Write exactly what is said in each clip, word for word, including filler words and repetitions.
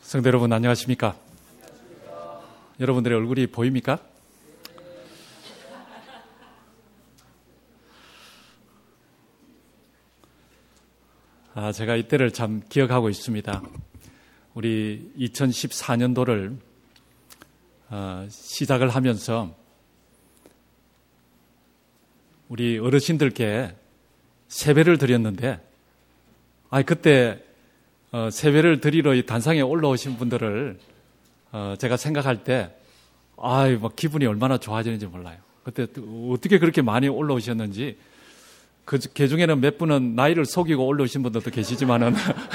성도 여러분 안녕하십니까? 여러분들의 얼굴이 보입니까? 아, 제가 이때를 참 기억하고 있습니다. 우리 이천십사 년도를 어, 시작을 하면서 우리 어르신들께 세배를 드렸는데, 아, 그때 어, 세배를 드리러 이 단상에 올라오신 분들을 어, 제가 생각할 때, 아, 막 기분이 얼마나 좋아지는지 몰라요. 그때 어떻게 그렇게 많이 올라오셨는지. 그, 그 중에는 몇 분은 나이를 속이고 올라오신 분들도 계시지만은,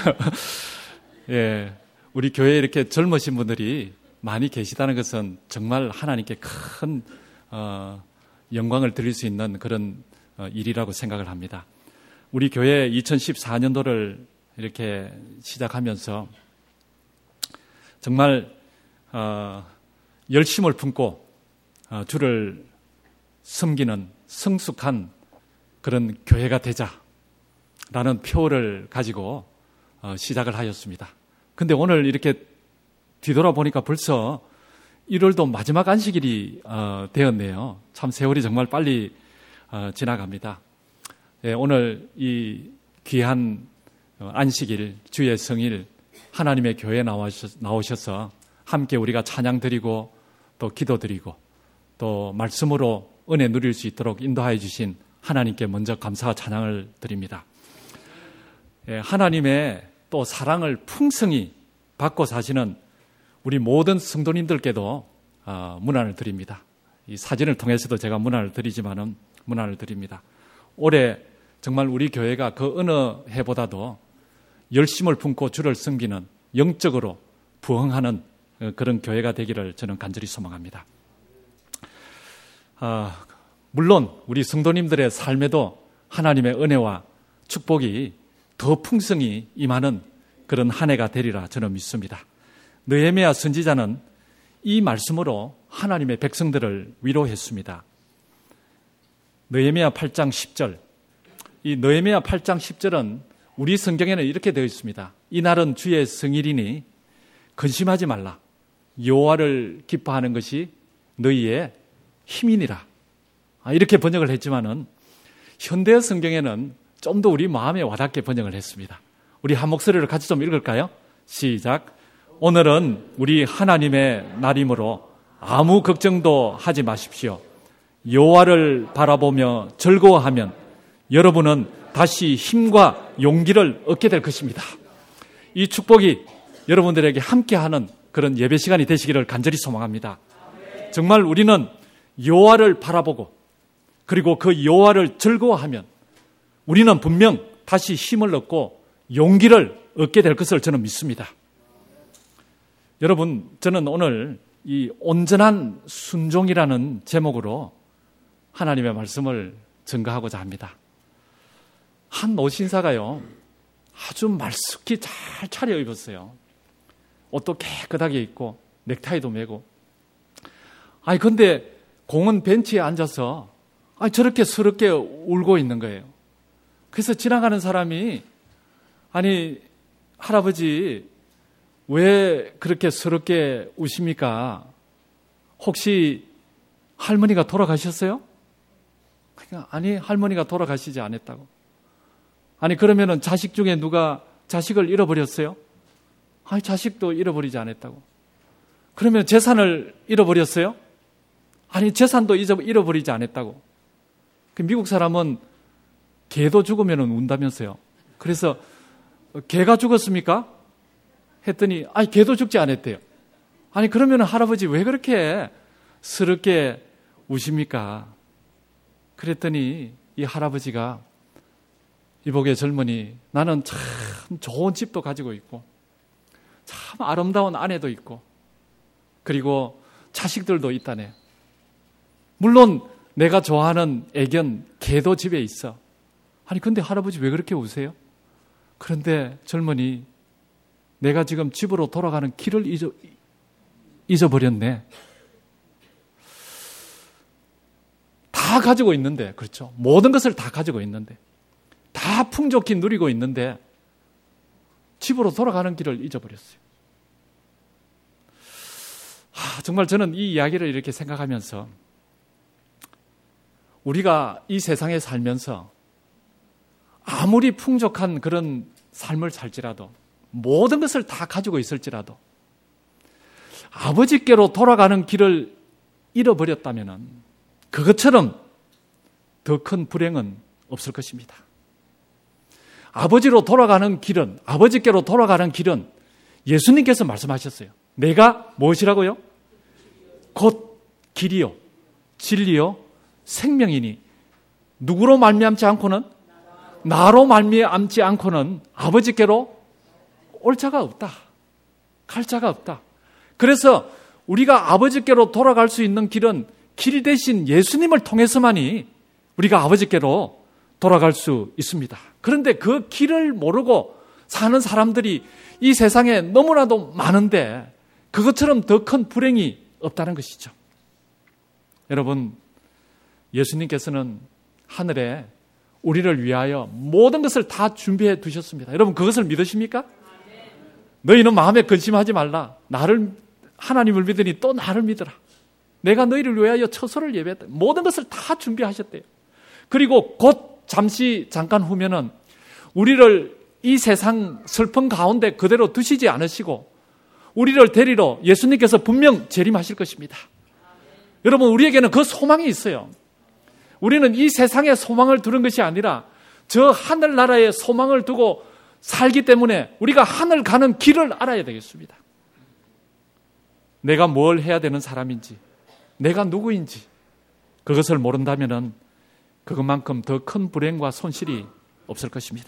예, 우리 교회에 이렇게 젊으신 분들이 많이 계시다는 것은 정말 하나님께 큰, 어, 영광을 드릴 수 있는 그런 어, 일이라고 생각을 합니다. 우리 교회 이천십사 년도를 이렇게 시작하면서 정말, 어, 열심을 품고, 어, 주를 섬기는 성숙한 그런 교회가 되자라는 표를 가지고 어, 시작을 하였습니다. 근데 오늘 이렇게 뒤돌아보니까 벌써 일월도 마지막 안식일이 어, 되었네요. 참 세월이 정말 빨리 어, 지나갑니다. 예, 오늘 이 귀한 안식일, 주의 성일, 하나님의 교회에 나오셔서 함께 우리가 찬양 드리고 또 기도 드리고 또 말씀으로 은혜 누릴 수 있도록 인도하여 주신 하나님께 먼저 감사와 찬양을 드립니다. 예, 하나님의 또 사랑을 풍성히 받고 사시는 우리 모든 성도님들께도 어, 문안을 드립니다. 이 사진을 통해서도 제가 문안을 드리지만은 문안을 드립니다. 올해 정말 우리 교회가 그 어느 해보다도 열심을 품고 주를 섬기는 영적으로 부흥하는 그런 교회가 되기를 저는 간절히 소망합니다. 아, 물론 우리 성도님들의 삶에도 하나님의 은혜와 축복이 더 풍성히 임하는 그런 한 해가 되리라 저는 믿습니다. 느헤미야 선지자는 이 말씀으로 하나님의 백성들을 위로했습니다. 느헤미야 팔 장 십 절. 이 느헤미야 팔 장 십 절은 우리 성경에는 이렇게 되어 있습니다. 이날은 주의 성일이니 근심하지 말라. 여호와를 기뻐하는 것이 너희의 힘이니라. 이렇게 번역을 했지만은 현대 성경에는 좀 더 우리 마음에 와닿게 번역을 했습니다. 우리 한 목소리를 같이 좀 읽을까요? 시작. 오늘은 우리 하나님의 날이므로 아무 걱정도 하지 마십시오. 여호와를 바라보며 즐거워하면 여러분은 다시 힘과 용기를 얻게 될 것입니다. 이 축복이 여러분들에게 함께하는 그런 예배 시간이 되시기를 간절히 소망합니다. 정말 우리는 여호와를 바라보고 그리고 그 여호와를 즐거워하면 우리는 분명 다시 힘을 얻고 용기를 얻게 될 것을 저는 믿습니다. 여러분, 저는 오늘 이 온전한 순종이라는 제목으로 하나님의 말씀을 전가하고자 합니다. 한 노신사가요, 아주 말쑥히 잘 차려입었어요. 옷도 깨끗하게 입고, 넥타이도 매고. 아니, 근데 공원 벤치에 앉아서, 아니, 저렇게 스럽게 울고 있는 거예요. 그래서 지나가는 사람이, 아니, 할아버지, 왜 그렇게 스럽게 우십니까? 혹시 할머니가 돌아가셨어요? 그러니까, 아니, 할머니가 돌아가시지 않았다고. 아니, 그러면은 자식 중에 누가 자식을 잃어버렸어요? 아니, 자식도 잃어버리지 않았다고. 그러면 재산을 잃어버렸어요? 아니, 재산도 잃어버리지 않았다고. 미국 사람은 개도 죽으면 운다면서요. 그래서 개가 죽었습니까? 했더니, 아니, 개도 죽지 않았대요. 아니, 그러면 할아버지 왜 그렇게 스럽게 우십니까? 그랬더니 이 할아버지가 이복의 젊은이, 나는 참 좋은 집도 가지고 있고 참 아름다운 아내도 있고 그리고 자식들도 있다네. 물론 내가 좋아하는 애견 개도 집에 있어. 아니, 근데 할아버지 왜 그렇게 우세요? 그런데 젊은이, 내가 지금 집으로 돌아가는 길을 잊어, 잊어버렸네. 다 가지고 있는데, 그렇죠? 모든 것을 다 가지고 있는데, 다 풍족히 누리고 있는데 집으로 돌아가는 길을 잊어버렸어요. 정말 저는 이 이야기를 이렇게 생각하면서 우리가 이 세상에 살면서 아무리 풍족한 그런 삶을 살지라도 모든 것을 다 가지고 있을지라도 아버지께로 돌아가는 길을 잃어버렸다면 그것처럼 더 큰 불행은 없을 것입니다. 아버지로 돌아가는 길은, 아버지께로 돌아가는 길은 예수님께서 말씀하셨어요. 내가 무엇이라고요? 곧 길이요, 진리요, 생명이니 누구로 말미암지 않고는, 나로 말미암지 않고는 아버지께로 올 자가 없다. 갈 자가 없다. 그래서 우리가 아버지께로 돌아갈 수 있는 길은 길 대신 예수님을 통해서만이 우리가 아버지께로 돌아갈 수 있습니다. 그런데 그 길을 모르고 사는 사람들이 이 세상에 너무나도 많은데 그것처럼 더 큰 불행이 없다는 것이죠. 여러분, 예수님께서는 하늘에 우리를 위하여 모든 것을 다 준비해 두셨습니다. 여러분, 그것을 믿으십니까? 너희는 마음에 근심하지 말라. 나를, 하나님을 믿으니 또 나를 믿으라. 내가 너희를 위하여 처소를 예배했다. 모든 것을 다 준비하셨대요. 그리고 곧 잠시 잠깐 후면은 우리를 이 세상 슬픔 가운데 그대로 두시지 않으시고 우리를 데리러 예수님께서 분명 재림하실 것입니다. 여러분, 우리에게는 그 소망이 있어요. 우리는 이 세상에 소망을 두는 것이 아니라 저 하늘나라에 소망을 두고 살기 때문에 우리가 하늘 가는 길을 알아야 되겠습니다. 내가 뭘 해야 되는 사람인지, 내가 누구인지 그것을 모른다면 그것만큼 더 큰 불행과 손실이 없을 것입니다.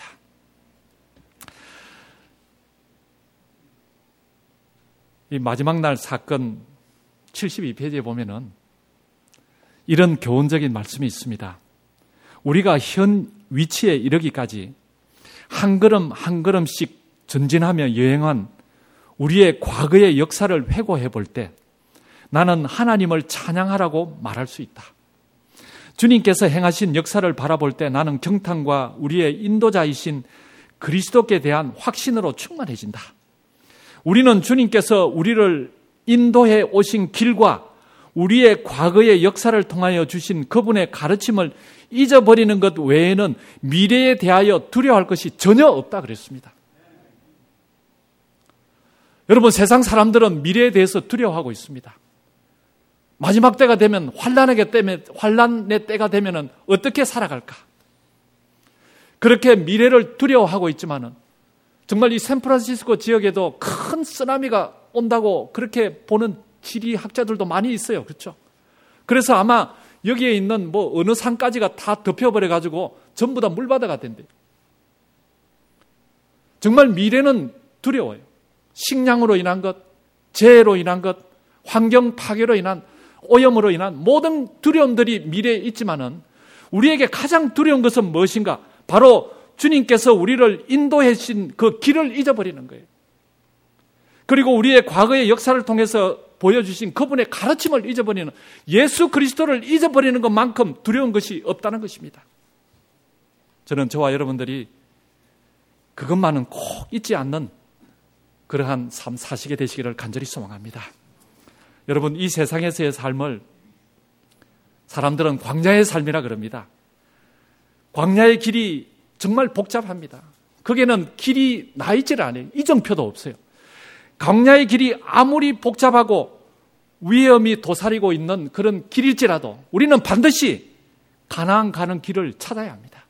이 마지막 날 사건 칠십이 페이지에 보면은 이런 교훈적인 말씀이 있습니다. 우리가 현 위치에 이르기까지 한 걸음 한 걸음씩 전진하며 여행한 우리의 과거의 역사를 회고해 볼 때 나는 하나님을 찬양하라고 말할 수 있다. 주님께서 행하신 역사를 바라볼 때 나는 경탄과 우리의 인도자이신 그리스도께 대한 확신으로 충만해진다. 우리는 주님께서 우리를 인도해 오신 길과 우리의 과거의 역사를 통하여 주신 그분의 가르침을 잊어버리는 것 외에는 미래에 대하여 두려워할 것이 전혀 없다 그랬습니다. 여러분, 세상 사람들은 미래에 대해서 두려워하고 있습니다. 마지막 때가 되면 환란의 때문에 환란의 때가 되면은 어떻게 살아갈까? 그렇게 미래를 두려워하고 있지만은 정말 이 샌프란시스코 지역에도 큰 쓰나미가 온다고 그렇게 보는 지리학자들도 많이 있어요. 그렇죠? 그래서 아마 여기에 있는 뭐 어느 산까지가 다 덮여버려 가지고 전부 다 물바다가 된대요. 정말 미래는 두려워요. 식량으로 인한 것, 재해로 인한 것, 환경 파괴로 인한 오염으로 인한 모든 두려움들이 미래에 있지만은 우리에게 가장 두려운 것은 무엇인가? 바로 주님께서 우리를 인도해 주신 그 길을 잊어버리는 거예요. 그리고 우리의 과거의 역사를 통해서 보여주신 그분의 가르침을 잊어버리는, 예수 그리스도를 잊어버리는 것만큼 두려운 것이 없다는 것입니다. 저는 저와 여러분들이 그것만은 꼭 잊지 않는 그러한 삶 사시게 되시기를 간절히 소망합니다. 여러분, 이 세상에서의 삶을 사람들은 광야의 삶이라 그럽니다. 광야의 길이 정말 복잡합니다. 거기에는 길이 나 있지를 않아요. 이정표도 없어요. 광야의 길이 아무리 복잡하고 위험이 도사리고 있는 그런 길일지라도 우리는 반드시 가나안 가는 길을 찾아야 합니다.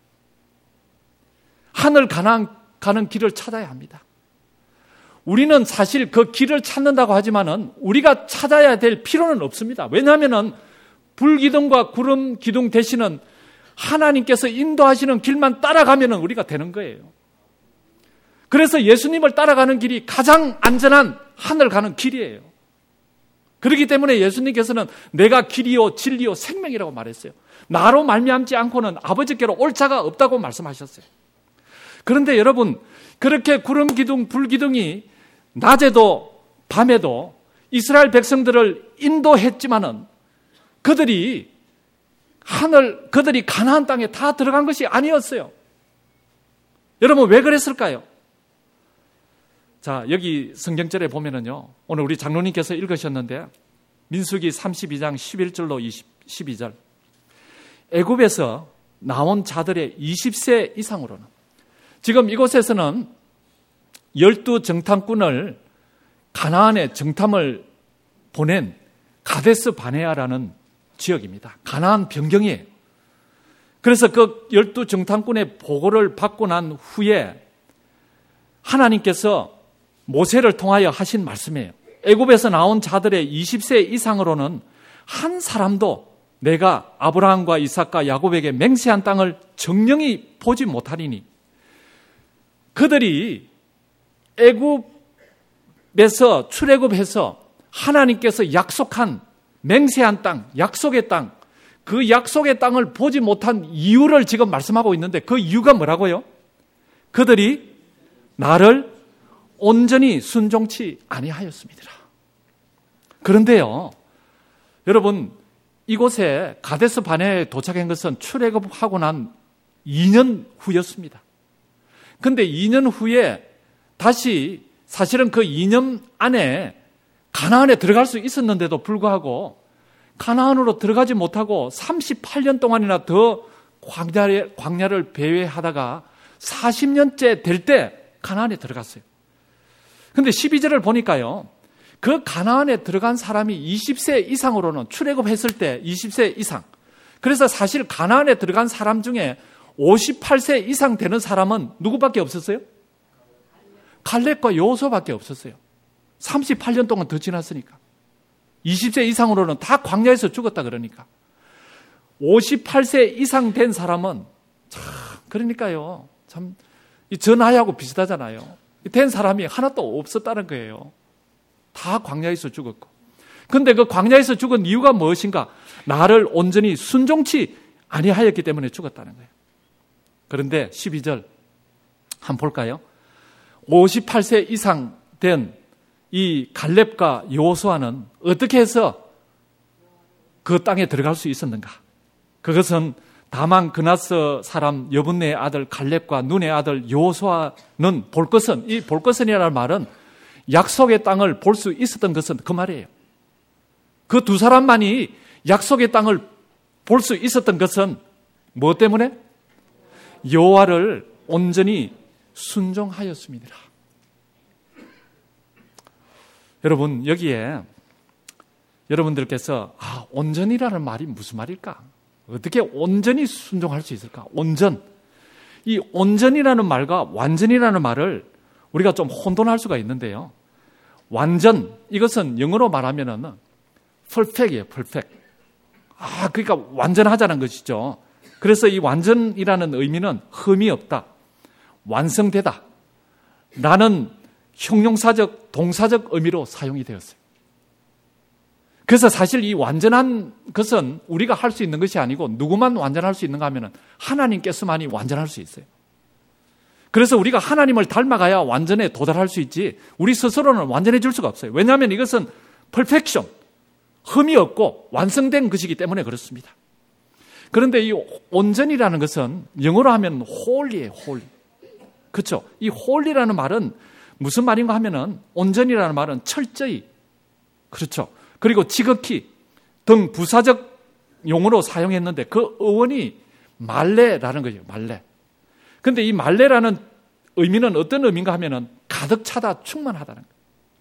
하늘 가나안 가는 길을 찾아야 합니다. 우리는 사실 그 길을 찾는다고 하지만은 우리가 찾아야 될 필요는 없습니다. 왜냐하면은 불기둥과 구름 기둥 대신은 하나님께서 인도하시는 길만 따라가면은 우리가 되는 거예요. 그래서 예수님을 따라가는 길이 가장 안전한 하늘 가는 길이에요. 그렇기 때문에 예수님께서는 내가 길이요 진리요 생명이라고 말했어요. 나로 말미암지 않고는 아버지께로 올 자가 없다고 말씀하셨어요. 그런데 여러분, 그렇게 구름 기둥 불기둥이 낮에도 밤에도 이스라엘 백성들을 인도했지만은 그들이 하늘, 그들이 가나안 땅에 다 들어간 것이 아니었어요. 여러분, 왜 그랬을까요? 자, 여기 성경절에 보면은요, 오늘 우리 장로님께서 읽으셨는데 민수기 삼십이 장 십일 절로 십이 절. 애굽에서 나온 자들의 이십 세 이상으로는, 지금 이곳에서는 열두 정탐꾼을 가나안에 정탐을 보낸 가데스 바네아라는 지역입니다. 가나안 변경이에요. 그래서 그 열두 정탐꾼의 보고를 받고 난 후에 하나님께서 모세를 통하여 하신 말씀이에요. 애굽에서 나온 자들의 이십 세 이상으로는 한 사람도 내가 아브라함과 이삭과 야곱에게 맹세한 땅을 정령이 보지 못하리니, 그들이 애굽에서 출애굽해서 하나님께서 약속한 맹세한 땅, 약속의 땅, 그 약속의 땅을 보지 못한 이유를 지금 말씀하고 있는데, 그 이유가 뭐라고요? 그들이 나를 온전히 순종치 아니하였습니다. 그런데요, 여러분, 이곳에 가데스 바네아에 도착한 것은 출애굽하고 난 이 년 후였습니다. 그런데 이 년 후에 다시, 사실은 그 이 년 안에 가나안에 들어갈 수 있었는데도 불구하고 가나안으로 들어가지 못하고 삼십팔 년 동안이나 더 광야를, 광야를 배회하다가 사십 년째 될 때 가나안에 들어갔어요. 그런데 십이 절을 보니까요, 그 가나안에 들어간 사람이 이십 세 이상으로는, 출애굽했을 때 이십 세 이상, 그래서 사실 가나안에 들어간 사람 중에 오십팔 세 이상 되는 사람은 누구밖에 없었어요? 갈렙과 여호수아밖에 없었어요. 삼십팔 년 동안 더 지났으니까. 이십 세 이상으로는 다 광야에서 죽었다 그러니까. 오십팔 세 이상 된 사람은 참, 그러니까요, 참 저 나이하고 비슷하잖아요. 된 사람이 하나도 없었다는 거예요. 다 광야에서 죽었고. 그런데 그 광야에서 죽은 이유가 무엇인가? 나를 온전히 순종치 아니하였기 때문에 죽었다는 거예요. 그런데 십이 절 한번 볼까요? 오십팔 세 이상 된 이 갈렙과 여호수아는 어떻게 해서 그 땅에 들어갈 수 있었는가? 그것은 다만 그나스 사람 여분네의 아들 갈렙과 눈의 아들 여호수아는 볼 것은, 이 볼 것은이라는 말은 약속의 땅을 볼 수 있었던 것은 그 말이에요. 그 두 사람만이 약속의 땅을 볼 수 있었던 것은 무엇 때문에? 여호와를 온전히 순종하였습니다. 여러분, 여기에 여러분들께서 아, 온전이라는 말이 무슨 말일까? 어떻게 온전히 순종할 수 있을까? 온전. 이 온전이라는 말과 완전이라는 말을 우리가 좀 혼돈할 수가 있는데요. 완전, 이것은 영어로 말하면은 perfect이에요, perfect. 아, 그러니까 완전하자는 것이죠. 그래서 이 완전이라는 의미는 흠이 없다, 완성되다 라는 형용사적, 동사적 의미로 사용이 되었어요. 그래서 사실 이 완전한 것은 우리가 할 수 있는 것이 아니고, 누구만 완전할 수 있는가 하면 하나님께서만이 완전할 수 있어요. 그래서 우리가 하나님을 닮아가야 완전에 도달할 수 있지, 우리 스스로는 완전해질 수가 없어요. 왜냐하면 이것은 퍼펙션, 흠이 없고 완성된 것이기 때문에 그렇습니다. 그런데 이 온전이라는 것은 영어로 하면 홀리예요, 홀리. 그렇죠? 이 홀리라는 말은 무슨 말인가 하면은, 온전이라는 말은 철저히, 그렇죠? 그리고 지극히 등 부사적 용어로 사용했는데, 그 어원이 말레라는 거예요, 말레. 그런데 이 말레라는 의미는 어떤 의미인가 하면은 가득 차다, 충만하다는 거예요.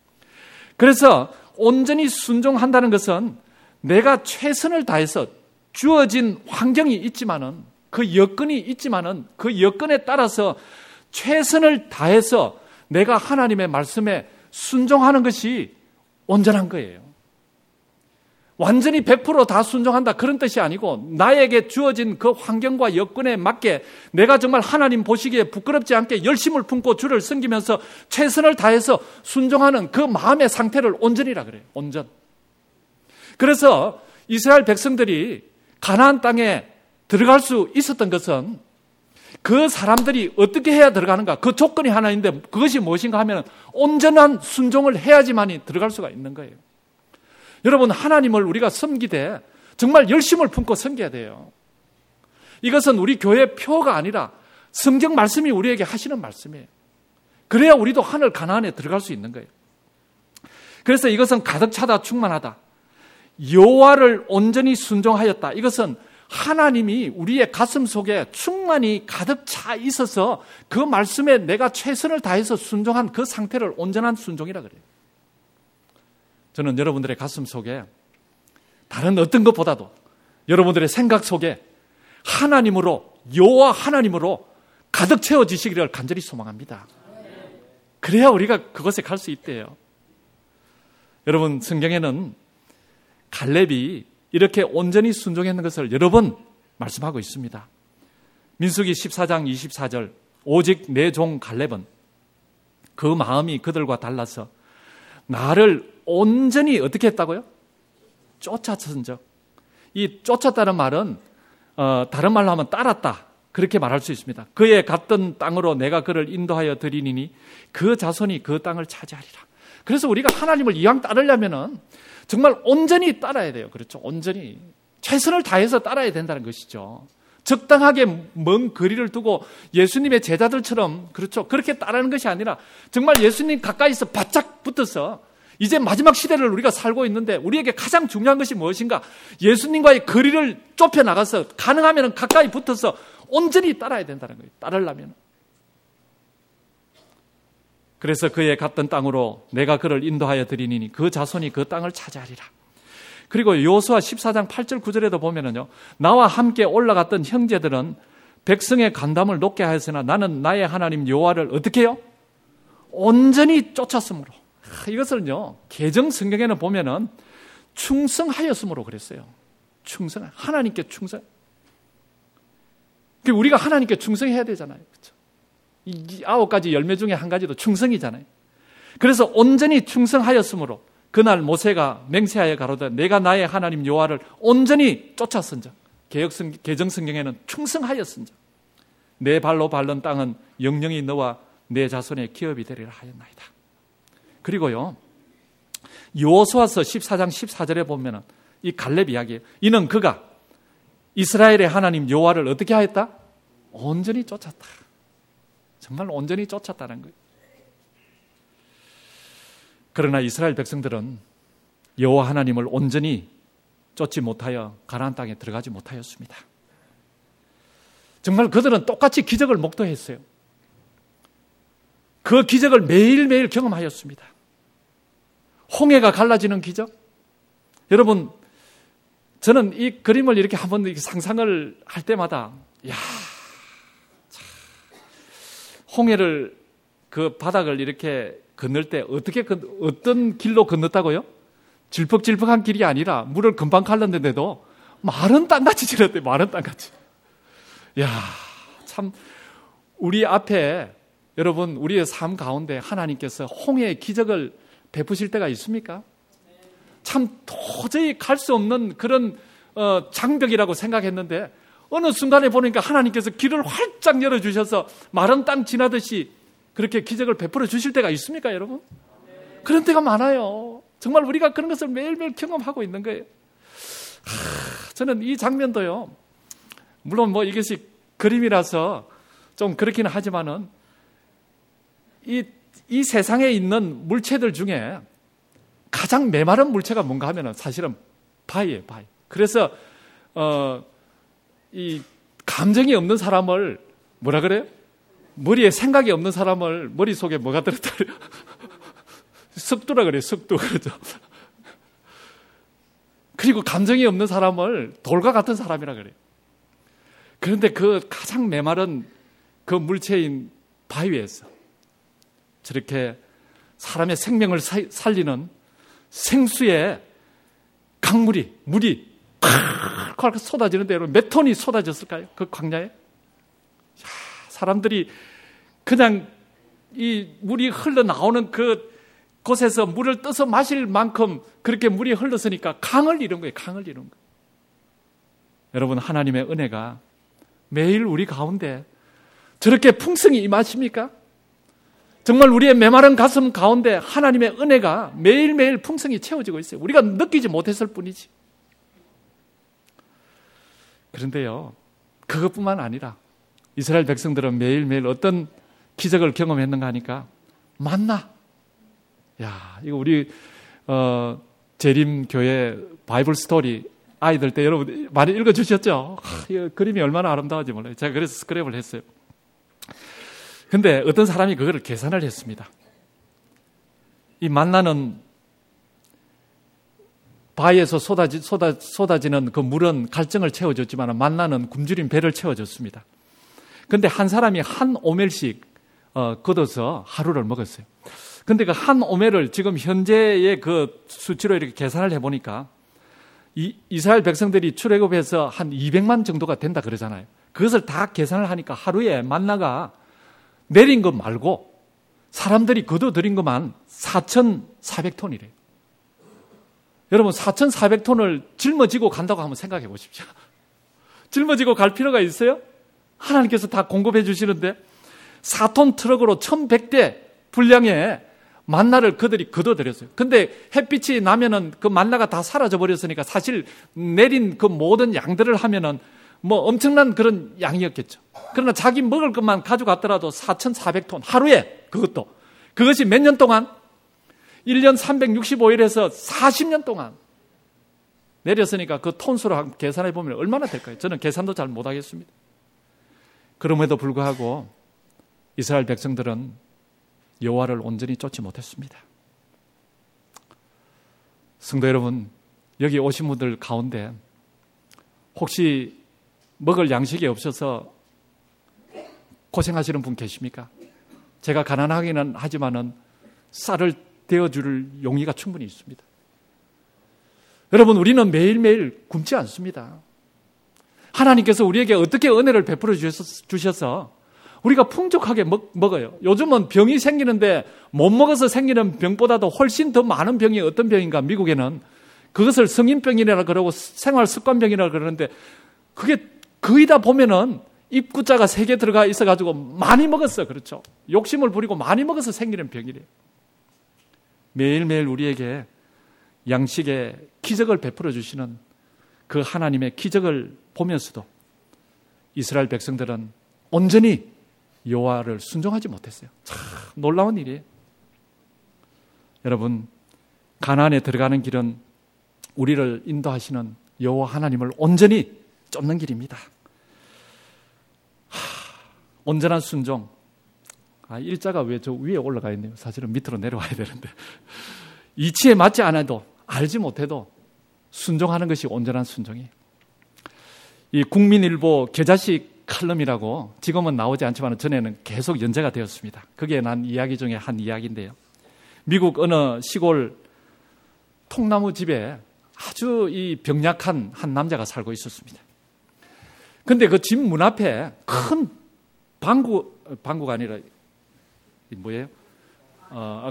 그래서 온전히 순종한다는 것은 내가 최선을 다해서 주어진 환경이 있지만은, 그 여건이 있지만은 그 여건에 따라서 최선을 다해서 내가 하나님의 말씀에 순종하는 것이 온전한 거예요. 완전히 백 퍼센트 다 순종한다, 그런 뜻이 아니고, 나에게 주어진 그 환경과 여건에 맞게 내가 정말 하나님 보시기에 부끄럽지 않게 열심을 품고 주를 섬기면서 최선을 다해서 순종하는 그 마음의 상태를 온전이라 그래요. 온전. 그래서 이스라엘 백성들이 가나안 땅에 들어갈 수 있었던 것은, 그 사람들이 어떻게 해야 들어가는가, 그 조건이 하나 있는데, 그것이 무엇인가 하면 온전한 순종을 해야지만이 들어갈 수가 있는 거예요. 여러분, 하나님을 우리가 섬기되 정말 열심을 품고 섬겨야 돼요. 이것은 우리 교회 표가 아니라 성경 말씀이 우리에게 하시는 말씀이에요. 그래야 우리도 하늘 가나안에 들어갈 수 있는 거예요. 그래서 이것은 가득 차다, 충만하다. 여호와를 온전히 순종하였다. 이것은 하나님이 우리의 가슴 속에 충만히 가득 차 있어서 그 말씀에 내가 최선을 다해서 순종한 그 상태를 온전한 순종이라 그래요. 저는 여러분들의 가슴 속에 다른 어떤 것보다도 여러분들의 생각 속에 하나님으로, 여호와 하나님으로 가득 채워지시기를 간절히 소망합니다. 그래야 우리가 그것에 갈 수 있대요. 여러분, 성경에는 갈렙이 이렇게 온전히 순종했는 것을 여러 번 말씀하고 있습니다. 민수기 십사 장 이십사 절, 오직 내 종 갈렙은 그 마음이 그들과 달라서 나를 온전히 어떻게 했다고요? 쫓았은즉. 이 쫓았다는 말은 어, 다른 말로 하면 따랐다, 그렇게 말할 수 있습니다. 그의 갔던 땅으로 내가 그를 인도하여 드리니 그 자손이 그 땅을 차지하리라. 그래서 우리가 하나님을 이왕 따르려면은 정말 온전히 따라야 돼요. 그렇죠? 온전히 최선을 다해서 따라야 된다는 것이죠. 적당하게 먼 거리를 두고 예수님의 제자들처럼, 그렇죠, 그렇게 따르는 것이 아니라 정말 예수님 가까이서 바짝 붙어서, 이제 마지막 시대를 우리가 살고 있는데 우리에게 가장 중요한 것이 무엇인가? 예수님과의 거리를 좁혀 나가서 가능하면 가까이 붙어서 온전히 따라야 된다는 거예요. 따르려면. 그래서 그의 갔던 땅으로 내가 그를 인도하여 드리니 그 자손이 그 땅을 차지하리라. 그리고 여호수아 십사 장 팔 절 구 절에도 보면은요, 나와 함께 올라갔던 형제들은 백성의 간담을 높게 하였으나 나는 나의 하나님 여호와를 어떻게 해요? 온전히 쫓았으므로. 이것을요, 개정 성경에는 보면은 충성하였으므로 그랬어요. 충성, 하나님께 충성. 우리가 하나님께 충성해야 되잖아요. 그렇죠? 이 아홉 가지 열매 중에 한 가지도 충성이잖아요. 그래서 온전히 충성하였으므로 그날 모세가 맹세하여 가로되 내가 나의 하나님 여호와를 온전히 쫓았은즉, 개혁성, 개정성경에는 충성하였은즉 내 발로 밟는 땅은 영영이 너와 내 자손의 기업이 되리라 하였나이다. 그리고요, 여호수아서 십사 장 십사 절에 보면은 이 갈렙 이야기예요. 이는 그가 이스라엘의 하나님 여호와를 어떻게 하였다? 온전히 쫓았다. 정말 온전히 쫓았다는 거예요. 그러나 이스라엘 백성들은 여호와 하나님을 온전히 쫓지 못하여 가나안 땅에 들어가지 못하였습니다. 정말 그들은 똑같이 기적을 목도했어요. 그 기적을 매일매일 경험하였습니다. 홍해가 갈라지는 기적. 여러분, 저는 이 그림을 이렇게 한번 이렇게 상상을 할 때마다, 야, 홍해를, 그 바닥을 이렇게 건널 때 어떻게, 어떤 길로 건넜다고요? 질퍽질퍽한 길이 아니라 물을 금방 갈랐는데도 마른 땅같이 지났대요. 마른 땅같이. 야, 참, 우리 앞에, 여러분, 우리의 삶 가운데 하나님께서 홍해의 기적을 베푸실 때가 있습니까? 참 도저히 갈 수 없는 그런 어, 장벽이라고 생각했는데 어느 순간에 보니까 하나님께서 길을 활짝 열어주셔서 마른 땅 지나듯이 그렇게 기적을 베풀어 주실 때가 있습니까, 여러분? 그런 때가 많아요. 정말 우리가 그런 것을 매일매일 경험하고 있는 거예요. 하, 저는 이 장면도요, 물론 뭐 이것이 그림이라서 좀 그렇기는 하지만은 이, 이 세상에 있는 물체들 중에 가장 메마른 물체가 뭔가 하면은 사실은 바위예요, 바위. 그래서, 어, 이 감정이 없는 사람을 뭐라 그래요? 머리에 생각이 없는 사람을 머릿속에 뭐가 들었다 그래요? 석두라 그래요, 석두. 그러죠. 그리고 감정이 없는 사람을 돌과 같은 사람이라 그래요. 그런데 그 가장 메마른 그 물체인 바위에서 저렇게 사람의 생명을 살리는 생수의 강물이, 물이 콱콱 쏟아지는데 여러분 몇 톤이 쏟아졌을까요? 그 광야에? 사람들이 그냥 이 물이 흘러나오는 그 곳에서 물을 떠서 마실 만큼 그렇게 물이 흘렀으니까 강을 이룬 거예요. 강을 이룬 거예요. 여러분, 하나님의 은혜가 매일 우리 가운데 저렇게 풍성히 임하십니까? 정말 우리의 메마른 가슴 가운데 하나님의 은혜가 매일매일 풍성히 채워지고 있어요. 우리가 느끼지 못했을 뿐이지. 그런데요, 그것뿐만 아니라 이스라엘 백성들은 매일매일 어떤 기적을 경험했는가 하니까 만나. 야, 이거 우리 어, 재림교회 바이블 스토리 아이들 때 여러분 많이 읽어주셨죠? 아, 이 그림이 얼마나 아름다운지 몰라요. 제가 그래서 스크랩을 했어요. 근데 어떤 사람이 그거를 계산을 했습니다. 이 만나는 바위에서 쏟아지, 쏟아, 쏟아지는 그 물은 갈증을 채워줬지만 만나는 굶주린 배를 채워줬습니다. 근데 한 사람이 한 오멜씩 어, 걷어서 하루를 먹었어요. 근데 그 한 오멜을 지금 현재의 그 수치로 이렇게 계산을 해보니까 이, 이스라엘 백성들이 출애굽해서 한 이백만 정도가 된다 그러잖아요. 그것을 다 계산을 하니까 하루에 만나가 내린 것 말고 사람들이 걷어들인 것만 사천사백 톤이래요. 여러분 사천사백 톤을 짊어지고 간다고 한번 생각해 보십시오. 짊어지고 갈 필요가 있어요? 하나님께서 다 공급해 주시는데 사 톤 트럭으로 천백 대 분량의 만나를 그들이 걷어들였어요. 근데 햇빛이 나면은 그 만나가 다 사라져 버렸으니까 사실 내린 그 모든 양들을 하면은 뭐 엄청난 그런 양이었겠죠. 그러나 자기 먹을 것만 가져갔더라도 사천사백 톤 하루에 그것도 그것이 몇 년 동안 일 년 삼백육십오 일에서 사십 년 동안 내렸으니까 그 톤수로 계산해 보면 얼마나 될까요? 저는 계산도 잘 못하겠습니다. 그럼에도 불구하고 이스라엘 백성들은 여호와를 온전히 쫓지 못했습니다. 성도 여러분, 여기 오신 분들 가운데 혹시 먹을 양식이 없어서 고생하시는 분 계십니까? 제가 가난하기는 하지만은 쌀을 데워줄 용의가 충분히 있습니다. 여러분, 우리는 매일매일 굶지 않습니다. 하나님께서 우리에게 어떻게 은혜를 베풀어 주셔서 우리가 풍족하게 먹, 먹어요. 요즘은 병이 생기는데 못 먹어서 생기는 병보다도 훨씬 더 많은 병이 어떤 병인가? 미국에는 그것을 성인병이라고 그러고 생활습관병이라고 그러는데 그게 거의 다 보면은 입구자가 세 개 들어가 있어가지고 많이 먹었어. 그렇죠. 욕심을 부리고 많이 먹어서 생기는 병이래요. 매일매일 우리에게 양식의 기적을 베풀어 주시는 그 하나님의 기적을 보면서도 이스라엘 백성들은 온전히 여호와를 순종하지 못했어요. 참 놀라운 일이에요. 여러분, 가나안에 들어가는 길은 우리를 인도하시는 여호와 하나님을 온전히 쫓는 길입니다. 하, 온전한 순종. 아, 일자가 왜 저 위에 올라가 있네요. 사실은 밑으로 내려와야 되는데. 이치에 맞지 않아도 알지 못해도 순종하는 것이 온전한 순종이에요. 이 국민일보 겨자식 칼럼이라고 지금은 나오지 않지만 전에는 계속 연재가 되었습니다. 그게 난 이야기 중에 한 이야기인데요. 미국 어느 시골 통나무 집에 아주 이 병약한 한 남자가 살고 있었습니다. 근데 그 집 문 앞에 큰 방구, 방구가 아니라 뭐예요? 어,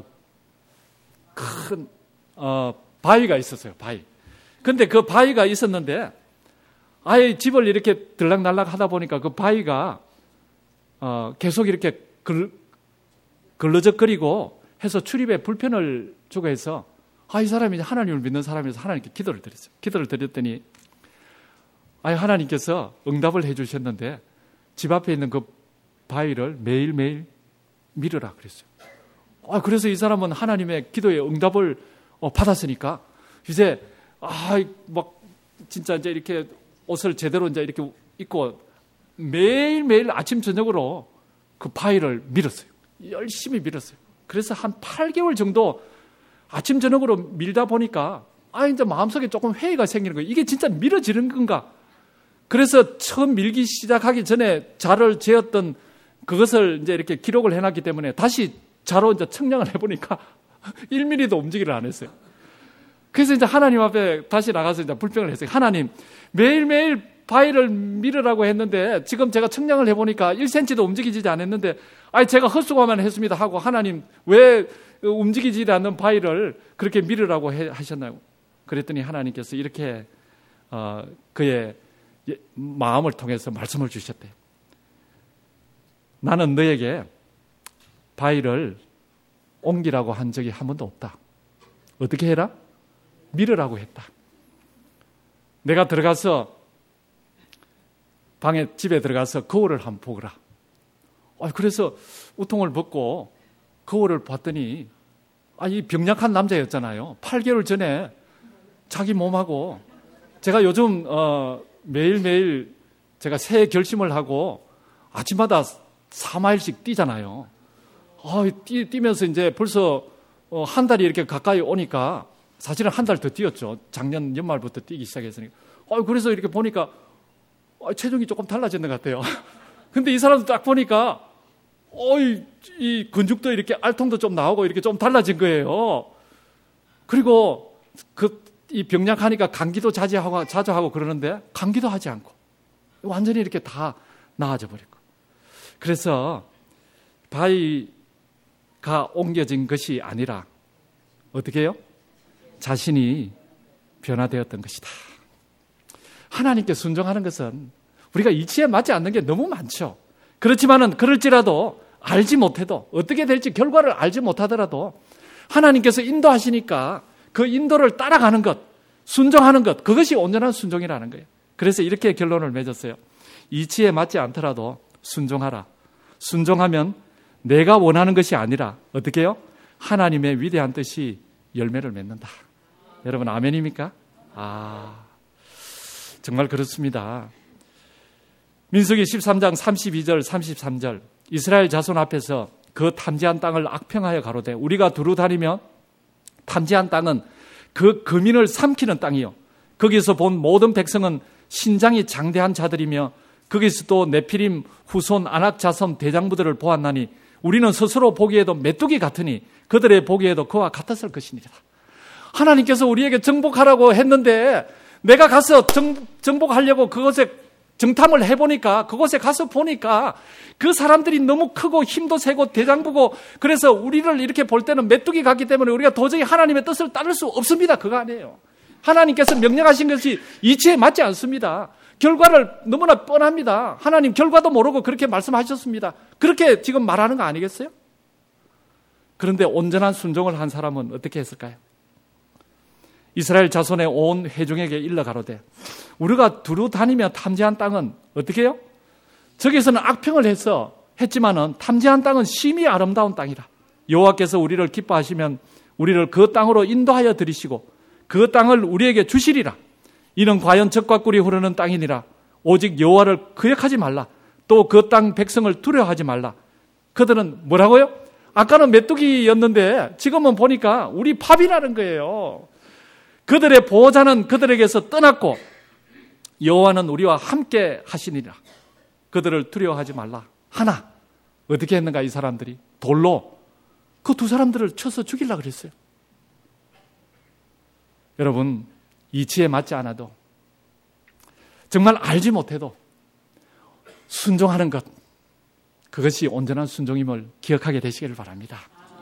큰 어, 바위가 있었어요. 바위. 근데 그 바위가 있었는데 아예 집을 이렇게 들락날락 하다 보니까 그 바위가 어, 계속 이렇게 글, 걸러적거리고 해서 출입에 불편을 주고 해서 아, 이 사람이 하나님을 믿는 사람이라서 하나님께 기도를 드렸어요. 기도를 드렸더니 아, 하나님께서 응답을 해 주셨는데 집 앞에 있는 그 바위를 매일매일 밀으라 그랬어요. 아, 그래서 이 사람은 하나님의 기도에 응답을 어, 받았으니까 이제 아, 막 진짜 이제 이렇게 옷을 제대로 이제 이렇게 입고 매일매일 아침 저녁으로 그 바위를 밀었어요. 열심히 밀었어요. 그래서 한 팔 개월 정도 아침 저녁으로 밀다 보니까 아, 이제 마음속에 조금 회의가 생기는 거예요. 이게 진짜 밀어지는 건가? 그래서 처음 밀기 시작하기 전에 자를 재었던 그것을 이제 이렇게 기록을 해놨기 때문에 다시 자로 이제 측량을 해보니까 일 밀리미터도 움직이를 안 했어요. 그래서 이제 하나님 앞에 다시 나가서 이제 불평을 했어요. 하나님, 매일매일 바위를 밀으라고 했는데 지금 제가 측량을 해보니까 일 센티미터도 움직이지 않았는데 아니 제가 헛수고만 했습니다 하고 하나님 왜 움직이지 않는 바위를 그렇게 밀으라고 해, 하셨나요? 그랬더니 하나님께서 이렇게 어, 그의 마음을 통해서 말씀을 주셨대요. 나는 너에게 바위를 옮기라고 한 적이 한 번도 없다. 어떻게 해라? 밀으라고 했다. 내가 들어가서 방에 집에 들어가서 거울을 한번 보거라. 그래서 우통을 벗고 거울을 봤더니 아, 이 병약한 남자였잖아요. 팔 개월 전에 자기 몸하고 제가 요즘 어, 매일매일 제가 새 결심을 하고 아침마다 사 마일씩 뛰잖아요. 어, 뛰, 뛰면서 이제 벌써 어, 한 달이 이렇게 가까이 오니까 사실은 한 달 더 뛰었죠. 작년 연말부터 뛰기 시작했으니까. 어, 그래서 이렇게 보니까 어, 체중이 조금 달라진 것 같아요. 근데 이 사람도 딱 보니까 어, 이, 이 근육도 이렇게 알통도 좀 나오고 이렇게 좀 달라진 거예요. 그리고 그 이 병약하니까 감기도 자주 하고 자주 하고 그러는데 감기도 하지 않고 완전히 이렇게 다 나아져 버리고. 그래서 바위가 옮겨진 것이 아니라 어떻게 해요? 자신이 변화되었던 것이다. 하나님께 순종하는 것은 우리가 이치에 맞지 않는 게 너무 많죠. 그렇지만은 그럴지라도 알지 못해도 어떻게 될지 결과를 알지 못하더라도 하나님께서 인도하시니까 그 인도를 따라가는 것, 순종하는 것, 그것이 온전한 순종이라는 거예요. 그래서 이렇게 결론을 맺었어요. 이치에 맞지 않더라도 순종하라. 순종하면 내가 원하는 것이 아니라 어떻게 해요? 하나님의 위대한 뜻이 열매를 맺는다. 여러분 아멘입니까? 아, 정말 그렇습니다. 민수기 십삼 장 삼십이 절 삼십삼 절 이스라엘 자손 앞에서 그 탐지한 땅을 악평하여 가로되 우리가 두루 다니며 탐지한 땅은 그 거민을 삼키는 땅이요 거기서 본 모든 백성은 신장이 장대한 자들이며 거기서 또 네피림 후손 아낙 자손 대장부들을 보았나니 우리는 스스로 보기에도 메뚜기 같으니 그들의 보기에도 그와 같았을 것이니라. 하나님께서 우리에게 정복하라고 했는데 내가 가서 정, 정복하려고 그것에 정탐을 해보니까 그곳에 가서 보니까 그 사람들이 너무 크고 힘도 세고 대장부고 그래서 우리를 이렇게 볼 때는 메뚜기 같기 때문에 우리가 도저히 하나님의 뜻을 따를 수 없습니다. 그거 아니에요. 하나님께서 명령하신 것이 이치에 맞지 않습니다. 결과를 너무나 뻔합니다. 하나님 결과도 모르고 그렇게 말씀하셨습니다. 그렇게 지금 말하는 거 아니겠어요? 그런데 온전한 순종을 한 사람은 어떻게 했을까요? 이스라엘 자손의 온 회중에게 일러 가로되 우리가 두루 다니며 탐지한 땅은 어떻게 해요? 저기서는 악평을 해서 했지만은 탐지한 땅은 심히 아름다운 땅이라. 여호와께서 우리를 기뻐하시면 우리를 그 땅으로 인도하여 들이시고 그 땅을 우리에게 주시리라. 이는 과연 젖과 꿀이 흐르는 땅이니라. 오직 여호와를 거역하지 말라. 또 그 땅 백성을 두려워하지 말라. 그들은 뭐라고요? 아까는 메뚜기였는데 지금은 보니까 우리 팝이라는 거예요. 그들의 보호자는 그들에게서 떠났고 여호와는 우리와 함께 하시니라. 그들을 두려워하지 말라. 하나 어떻게 했는가? 이 사람들이 돌로 그 두 사람들을 쳐서 죽이려고 그랬어요. 여러분 이치에 맞지 않아도 정말 알지 못해도 순종하는 것, 그것이 온전한 순종임을 기억하게 되시기를 바랍니다.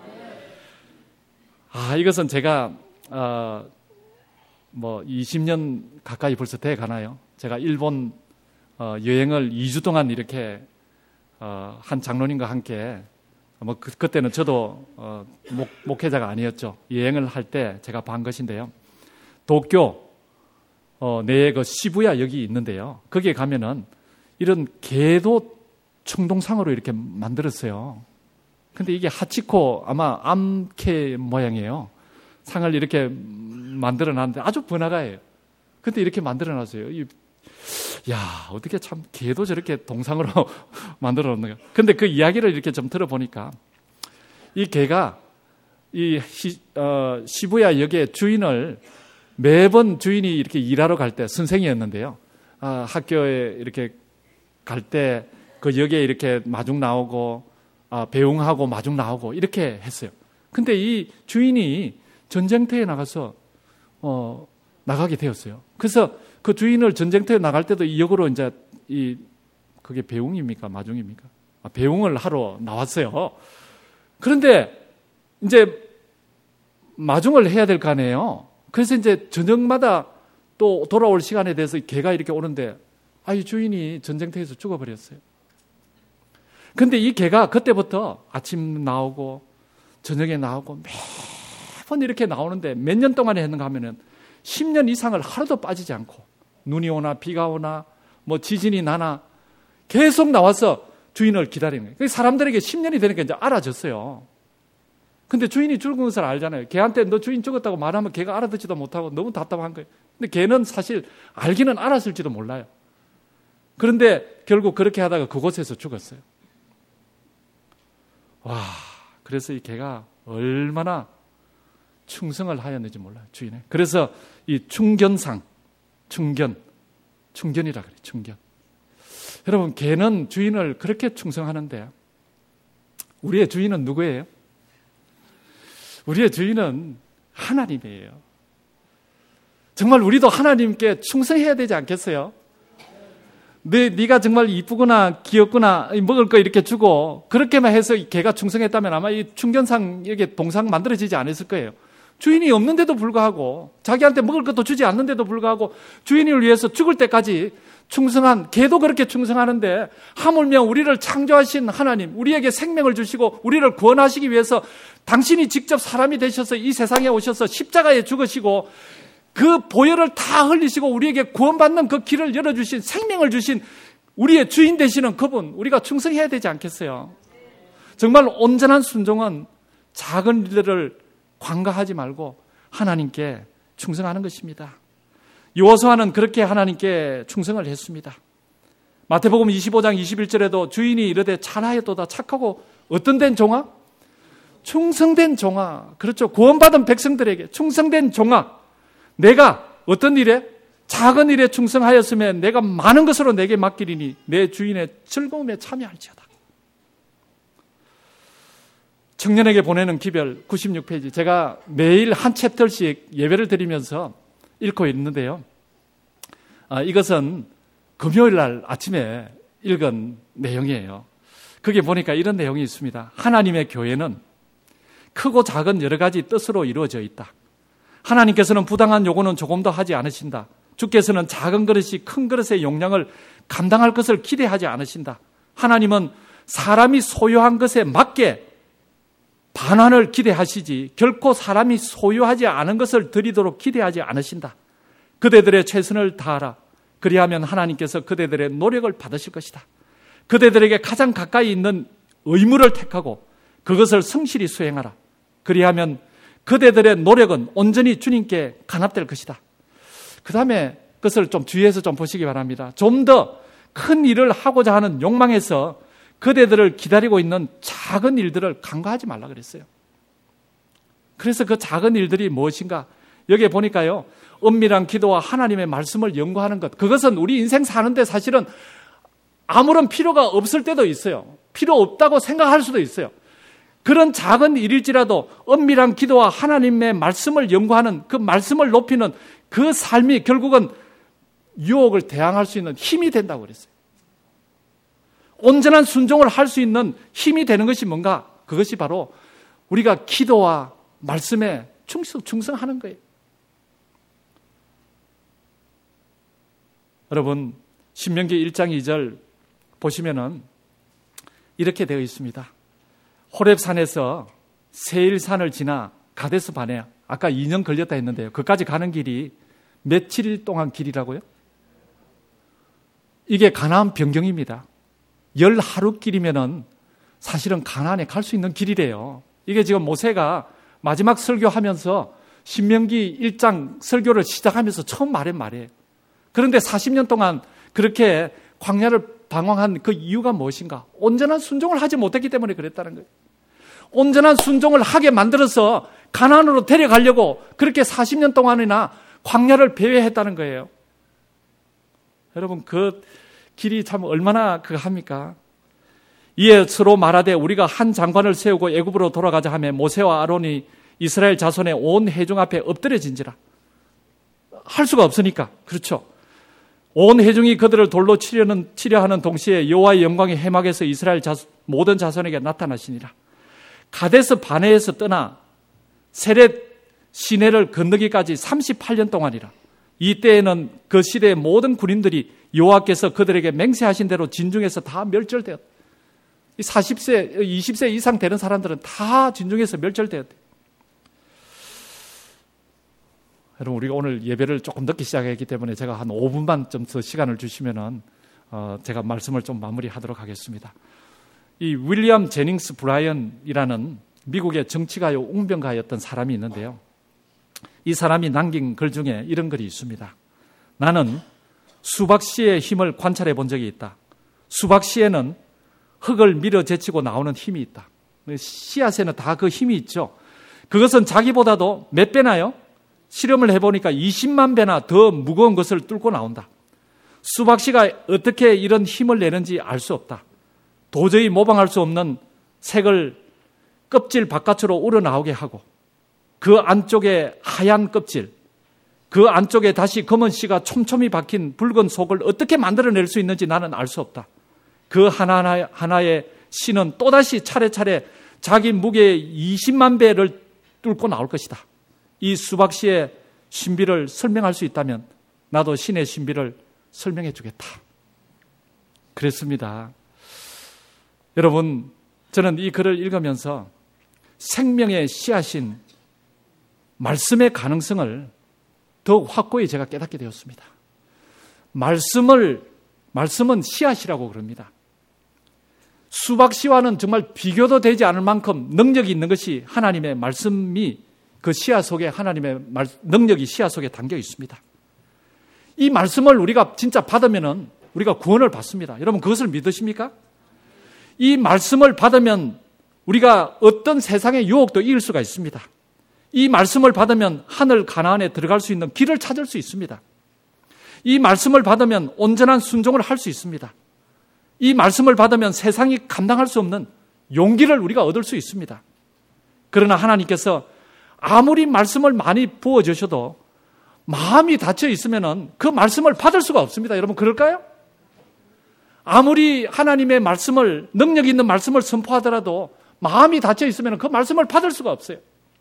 아, 이것은 제가 어, 뭐 이십 년 가까이 벌써 돼 가나요? 제가 일본 어, 여행을 이 주 동안 이렇게 어, 한 장로님과 함께 뭐 그, 그때는 저도 어, 목, 목회자가 아니었죠. 여행을 할 때 제가 본 것인데요. 도쿄 어, 내에 그 시부야 역이 있는데요. 거기에 가면은 이런 개도 청동상으로 이렇게 만들었어요. 근데 이게 하치코 아마 암캐 모양이에요. 상을 이렇게 만들어 놨는데 아주 번화가예요. 근데 이렇게 만들어 놨어요. 이, 야, 어떻게 참 개도 저렇게 동상으로 만들어 놓는가. 근데 그 이야기를 이렇게 좀 들어보니까 이 개가 이 시, 어, 시부야 역의 주인을 매번 주인이 이렇게 일하러 갈 때 선생이었는데요. 아, 학교에 이렇게 갈 때 그 역에 이렇게 마중 나오고 아, 배웅하고 마중 나오고 이렇게 했어요. 근데 이 주인이 전쟁터에 나가서 어, 나가게 되었어요. 그래서 그 주인을 전쟁터에 나갈 때도 이 역으로 이제 이 그게 배웅입니까? 마중입니까? 아, 배웅을 하러 나왔어요. 그런데 이제 마중을 해야 될 거 아니에요. 그래서 이제 저녁마다 또 돌아올 시간에 대해서 개가 이렇게 오는데 아, 이 주인이 전쟁터에서 죽어버렸어요. 근데 이 개가 그때부터 아침 나오고 저녁에 나오고 매번 이렇게 나오는데 몇 년 동안에 했는가 하면은 십 년 이상을 하루도 빠지지 않고 눈이 오나 비가 오나 뭐 지진이 나나 계속 나와서 주인을 기다리는 거예요. 사람들에게 십 년이 되니까 이제 알아졌어요. 근데 주인이 죽은 것을 알잖아요. 걔한테 너 주인 죽었다고 말하면 걔가 알아듣지도 못하고 너무 답답한 거예요. 근데 걔는 사실 알기는 알았을지도 몰라요. 그런데 결국 그렇게 하다가 그곳에서 죽었어요. 와, 그래서 이 개가 얼마나 충성을 하였는지 몰라요, 주인에. 그래서 이 충견상, 충견, 충견이라 그래요, 충견. 여러분, 개는 주인을 그렇게 충성하는데 우리의 주인은 누구예요? 우리의 주인은 하나님이에요. 정말 우리도 하나님께 충성해야 되지 않겠어요? 네, 네가 정말 이쁘구나, 귀엽구나, 먹을 거 이렇게 주고 그렇게만 해서 개가 충성했다면 아마 이 충견상 여기 동상 만들어지지 않았을 거예요. 주인이 없는데도 불구하고 자기한테 먹을 것도 주지 않는데도 불구하고 주인을 위해서 죽을 때까지 충성한 개도 그렇게 충성하는데 하물며 우리를 창조하신 하나님, 우리에게 생명을 주시고 우리를 구원하시기 위해서 당신이 직접 사람이 되셔서 이 세상에 오셔서 십자가에 죽으시고 그 보혈을 다 흘리시고 우리에게 구원받는 그 길을 열어주신, 생명을 주신 우리의 주인 되시는 그분, 우리가 충성해야 되지 않겠어요? 정말 온전한 순종은 작은 일들을 관가하지 말고 하나님께 충성하는 것입니다. 여호수아는 그렇게 하나님께 충성을 했습니다. 마태복음 이십오 장 이십일 절에도 주인이 이르되 잘하였도다, 착하고 어떤 된 종아? 충성된 종아. 그렇죠. 구원받은 백성들에게 충성된 종아, 내가 어떤 일에? 작은 일에 충성하였으면 내가 많은 것으로 내게 맡기리니 내 주인의 즐거움에 참여할지어다. 청년에게 보내는 기별 구십육 페이지, 제가 매일 한 챕터씩 예배를 드리면서 읽고 있는데요. 아, 이것은 금요일 날 아침에 읽은 내용이에요. 거기에 보니까 이런 내용이 있습니다. 하나님의 교회는 크고 작은 여러 가지 뜻으로 이루어져 있다. 하나님께서는 부당한 요구는 조금도 하지 않으신다. 주께서는 작은 그릇이 큰 그릇의 용량을 감당할 것을 기대하지 않으신다. 하나님은 사람이 소유한 것에 맞게 반환을 기대하시지 결코 사람이 소유하지 않은 것을 드리도록 기대하지 않으신다. 그대들의 최선을 다하라. 그리하면 하나님께서 그대들의 노력을 받으실 것이다. 그대들에게 가장 가까이 있는 의무를 택하고 그것을 성실히 수행하라. 그리하면 그대들의 노력은 온전히 주님께 간합될 것이다. 그 다음에 그것을 좀 주의해서 좀 보시기 바랍니다. 좀 더 큰 일을 하고자 하는 욕망에서 그대들을 기다리고 있는 작은 일들을 간과하지 말라 그랬어요. 그래서 그 작은 일들이 무엇인가? 여기에 보니까요, 은밀한 기도와 하나님의 말씀을 연구하는 것, 그것은 우리 인생 사는데 사실은 아무런 필요가 없을 때도 있어요. 필요 없다고 생각할 수도 있어요. 그런 작은 일일지라도 은밀한 기도와 하나님의 말씀을 연구하는, 그 말씀을 높이는 그 삶이 결국은 유혹을 대항할 수 있는 힘이 된다고 그랬어요. 온전한 순종을 할 수 있는 힘이 되는 것이 뭔가? 그것이 바로 우리가 기도와 말씀에 충성, 충성하는 거예요. 여러분, 신명기 일 장 이 절 보시면은 이렇게 되어 있습니다. 호렙산에서 세일산을 지나 가데스 바네아, 아까 이 년 걸렸다 했는데요. 그까지 가는 길이 며칠 동안 길이라고요? 이게 가나안 변경입니다. 열 하루 길이면은 사실은 가나안에 갈 수 있는 길이래요. 이게 지금 모세가 마지막 설교하면서 신명기 일 장 설교를 시작하면서 처음 말한 말이에요. 그런데 사십 년 동안 그렇게 광야를 방황한 그 이유가 무엇인가? 온전한 순종을 하지 못했기 때문에 그랬다는 거예요. 온전한 순종을 하게 만들어서 가나안으로 데려가려고 그렇게 사십 년 동안이나 광야를 배회했다는 거예요. 여러분, 그 길이 참 얼마나 그 합니까? 이에 서로 말하되 우리가 한 장관을 세우고 애굽으로 돌아가자 하며 모세와 아론이 이스라엘 자손의 온 회중 앞에 엎드려진지라. 할 수가 없으니까. 그렇죠. 온 회중이 그들을 돌로 치려는, 치려하는 동시에 여호와의 영광이 해막에서 이스라엘 자손, 모든 자손에게 나타나시니라. 가데스 바네에서 떠나 세렛 시내를 건너기까지 삼십팔 년 동안이라. 이때에는 그 시대의 모든 군인들이 여호와께서 그들에게 맹세하신 대로 진중에서 다 멸절되었다. 사십 세, 이십 세 이상 되는 사람들은 다 진중에서 멸절되었대. 여러분, 우리가 오늘 예배를 조금 늦게 시작했기 때문에 제가 한 오 분만 좀 더 시간을 주시면은 어, 제가 말씀을 좀 마무리하도록 하겠습니다. 이 윌리엄 제닝스 브라이언이라는 미국의 정치가요 웅변가였던 사람이 있는데요. 이 사람이 남긴 글 중에 이런 글이 있습니다. 나는 수박씨의 힘을 관찰해 본 적이 있다. 수박씨에는 흙을 밀어제치고 나오는 힘이 있다. 씨앗에는 다 그 힘이 있죠. 그것은 자기보다도 몇 배나요? 실험을 해보니까 이십만 배나 더 무거운 것을 뚫고 나온다. 수박씨가 어떻게 이런 힘을 내는지 알 수 없다. 도저히 모방할 수 없는 색을 껍질 바깥으로 우러나오게 하고 그 안쪽에 하얀 껍질, 그 안쪽에 다시 검은 씨가 촘촘히 박힌 붉은 속을 어떻게 만들어낼 수 있는지 나는 알 수 없다. 그 하나하나, 하나의 씨는 또다시 차례차례 자기 무게의 이십만 배를 뚫고 나올 것이다. 이 수박씨의 신비를 설명할 수 있다면 나도 신의 신비를 설명해 주겠다. 그랬습니다. 여러분, 저는 이 글을 읽으면서 생명의 씨앗인 말씀의 가능성을 더욱 확고히 제가 깨닫게 되었습니다. 말씀을, 말씀은 씨앗이라고 그럽니다. 수박씨와는 정말 비교도 되지 않을 만큼 능력이 있는 것이 하나님의 말씀이 그 씨앗 속에 하나님의 말, 능력이 씨앗 속에 담겨 있습니다. 이 말씀을 우리가 진짜 받으면은 우리가 구원을 받습니다. 여러분 그것을 믿으십니까? 이 말씀을 받으면 우리가 어떤 세상의 유혹도 이길 수가 있습니다. 이 말씀을 받으면 하늘 가나안에 들어갈 수 있는 길을 찾을 수 있습니다. 이 말씀을 받으면 온전한 순종을 할 수 있습니다. 이 말씀을 받으면 세상이 감당할 수 없는 용기를 우리가 얻을 수 있습니다. 그러나 하나님께서 아무리 말씀을 많이 부어주셔도 마음이 닫혀 있으면 그 말씀을 받을 수가 없습니다. 여러분 그럴까요? 아무리 하나님의 말씀을, 능력 있는 말씀을 선포하더라도 마음이 닫혀 있으면 그 말씀을 받을 수가 없어요.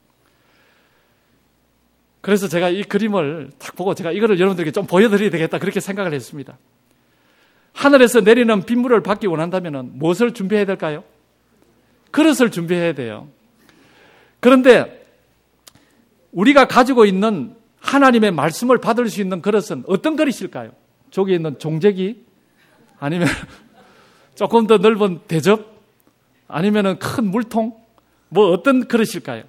그래서 제가 이 그림을 딱 보고 제가 이거를 여러분들에게 좀 보여드려야 되겠다 그렇게 생각을 했습니다. 하늘에서 내리는 빗물을 받기 원한다면 무엇을 준비해야 될까요? 그릇을 준비해야 돼요. 그런데 우리가 가지고 있는 하나님의 말씀을 받을 수 있는 그릇은 어떤 그릇일까요? 저기 있는 종재기? 아니면 조금 더 넓은 대접? 아니면 큰 물통? 뭐 어떤 그릇일까요?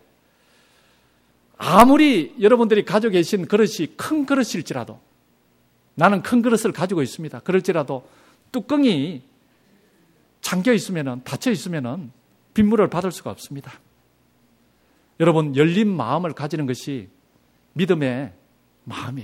아무리 여러분들이 가지고 계신 그릇이 큰 그릇일지라도 나는 큰 그릇을 가지고 있습니다. 그럴지라도 뚜껑이 잠겨 있으면, 닫혀 있으면 빗물을 받을 수가 없습니다. 여러분, 열린 마음을 가지는 것이 믿음의 마음이에요.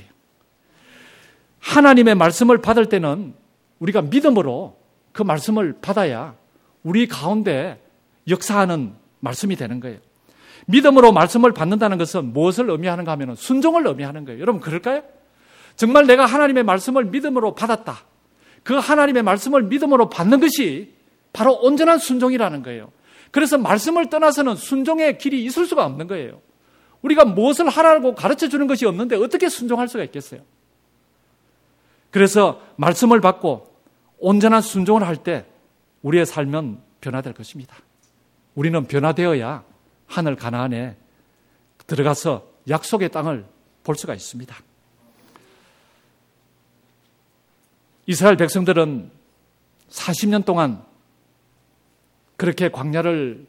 하나님의 말씀을 받을 때는 우리가 믿음으로 그 말씀을 받아야 우리 가운데 역사하는 말씀이 되는 거예요. 믿음으로 말씀을 받는다는 것은 무엇을 의미하는가 하면 순종을 의미하는 거예요. 여러분 그럴까요? 정말 내가 하나님의 말씀을 믿음으로 받았다. 그 하나님의 말씀을 믿음으로 받는 것이 바로 온전한 순종이라는 거예요. 그래서 말씀을 떠나서는 순종의 길이 있을 수가 없는 거예요. 우리가 무엇을 하라고 가르쳐 주는 것이 없는데 어떻게 순종할 수가 있겠어요? 그래서 말씀을 받고 온전한 순종을 할 때 우리의 삶은 변화될 것입니다. 우리는 변화되어야 하늘 가나안에 들어가서 약속의 땅을 볼 수가 있습니다. 이스라엘 백성들은 사십 년 동안 그렇게 광야를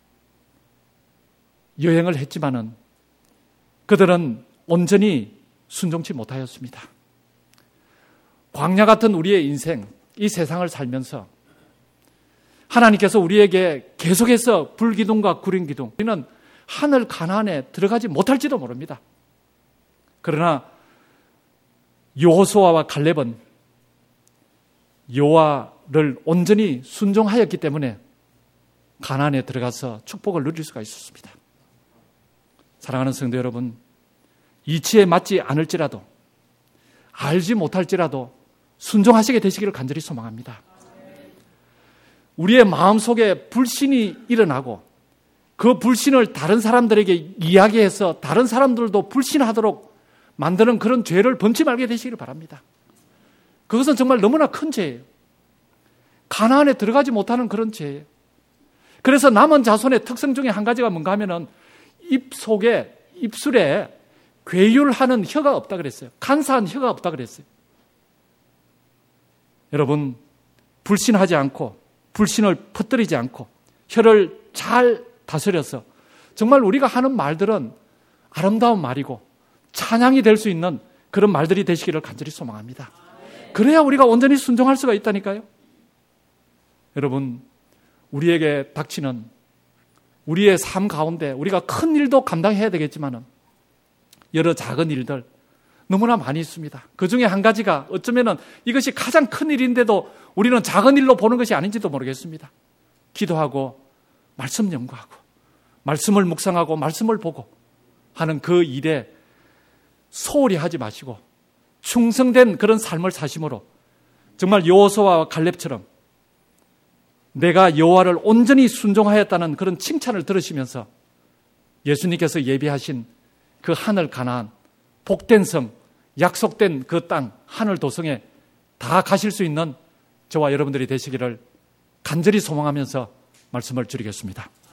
여행을 했지만은 그들은 온전히 순종치 못하였습니다. 광야 같은 우리의 인생, 이 세상을 살면서 하나님께서 우리에게 계속해서 불기둥과 구름기둥, 우리는 하늘 가나안에 들어가지 못할지도 모릅니다. 그러나 여호수아와 갈렙은 여호와를 온전히 순종하였기 때문에 가나안에 들어가서 축복을 누릴 수가 있었습니다. 사랑하는 성도 여러분, 이치에 맞지 않을지라도 알지 못할지라도 순종하시게 되시기를 간절히 소망합니다. 우리의 마음속에 불신이 일어나고 그 불신을 다른 사람들에게 이야기해서 다른 사람들도 불신하도록 만드는 그런 죄를 범치 말게 되시기를 바랍니다. 그것은 정말 너무나 큰 죄예요. 가나안에 들어가지 못하는 그런 죄예요. 그래서 남은 자손의 특성 중에 한 가지가 뭔가 하면은 입 속에, 입술에 괴율하는 혀가 없다 그랬어요. 간사한 혀가 없다 그랬어요. 여러분, 불신하지 않고 불신을 퍼뜨리지 않고 혀를 잘 다스려서 정말 우리가 하는 말들은 아름다운 말이고 찬양이 될 수 있는 그런 말들이 되시기를 간절히 소망합니다. 그래야 우리가 온전히 순종할 수가 있다니까요. 여러분, 우리에게 닥치는 우리의 삶 가운데 우리가 큰 일도 감당해야 되겠지만 여러 작은 일들 너무나 많이 있습니다. 그 중에 한 가지가 어쩌면 이것이 가장 큰 일인데도 우리는 작은 일로 보는 것이 아닌지도 모르겠습니다. 기도하고 말씀 연구하고 말씀을 묵상하고 말씀을 보고 하는 그 일에 소홀히 하지 마시고 충성된 그런 삶을 사심으로 정말 여호수아와 갈렙처럼 내가 여호와를 온전히 순종하였다는 그런 칭찬을 들으시면서 예수님께서 예비하신 그 하늘 가나안, 복된 성, 약속된 그 땅, 하늘 도성에 다 가실 수 있는 저와 여러분들이 되시기를 간절히 소망하면서 말씀을 드리겠습니다.